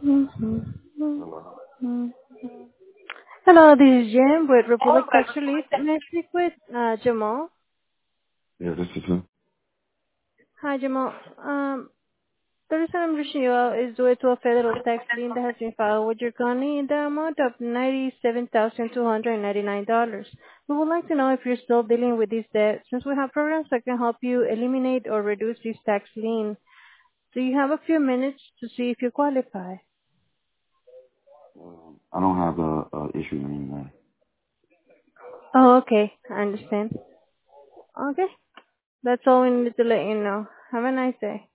Hello, this is Jim with Republic Tax Relief. May I speak with Jamal? Yeah, this is him. Hi, Jamal. The reason I'm reaching you out is due to a federal tax lien that has been filed with your county in the amount of $97,299. We would like to know if you're still dealing with this debt, since we have programs that can help you eliminate or reduce this tax lien. Do you have a few minutes to see if you qualify? I don't have a issue anymore. Oh, okay. I understand. Okay. That's all we need to let you know. Have a nice day.